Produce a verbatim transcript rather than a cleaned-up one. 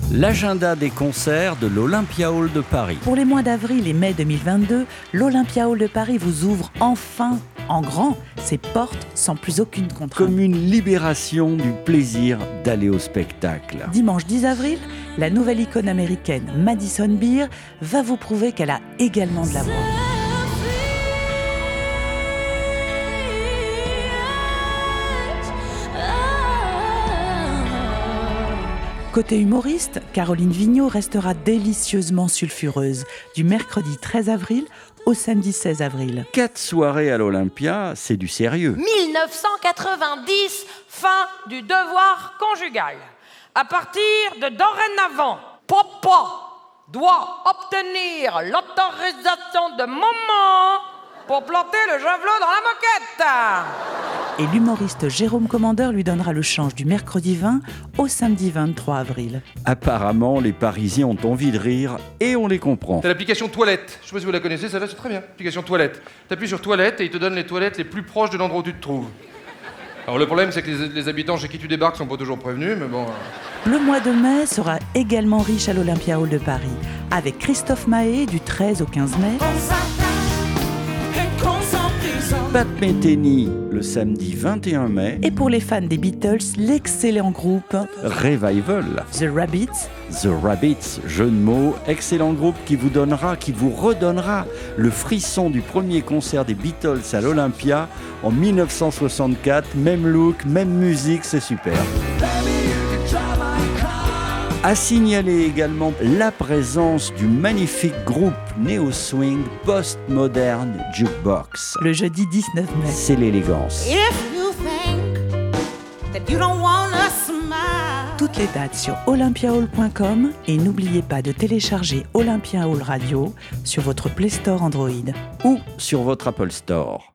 L'agenda des concerts de l'Olympia Hall de Paris. Pour les mois d'avril et mai deux mille vingt-deux, l'Olympia Hall de Paris vous ouvre enfin, en grand, ses portes sans plus aucune contrainte. Comme une libération du plaisir d'aller au spectacle. Dimanche dix avril, la nouvelle icône américaine Madison Beer va vous prouver qu'elle a également de la voix. Côté humoriste, Caroline Vigneault restera délicieusement sulfureuse du mercredi treize avril au samedi seize avril. Quatre soirées à l'Olympia, c'est du sérieux. mille neuf cent quatre-vingt-dix, fin du devoir conjugal. À partir de dorénavant, papa doit obtenir l'autorisation de maman pour planter le javelot dans la moquette. Et l'humoriste Jérôme Commandeur lui donnera le change du mercredi vingt au samedi vingt-trois avril. Apparemment, les Parisiens ont envie de rire et on les comprend. T'as l'application Toilette. Je sais pas si vous la connaissez, celle-là c'est très bien. Application Toilette. T'appuies sur Toilette et il te donne les toilettes les plus proches de l'endroit où tu te trouves. Alors le problème c'est que les, les habitants chez qui tu débarques sont pas toujours prévenus, mais bon... Le mois de mai sera également riche à l'Olympia Hall de Paris, avec Christophe Maé du treize au quinze mai. Pat Metheny le samedi vingt et un mai. Et pour les fans des Beatles, l'excellent groupe Revival. The Rabbits. The Rabbits, jeu de mots, excellent groupe qui vous donnera, qui vous redonnera le frisson du premier concert des Beatles à l'Olympia en dix-neuf cent soixante-quatre. Même look, même musique, c'est super. À signaler également la présence du magnifique groupe néo-swing post-moderne Jukebox. Le jeudi dix-neuf mai. C'est l'élégance. Toutes les dates sur olympia hall point com et n'oubliez pas de télécharger Olympia Hall Radio sur votre Play Store Android. Ou sur votre Apple Store.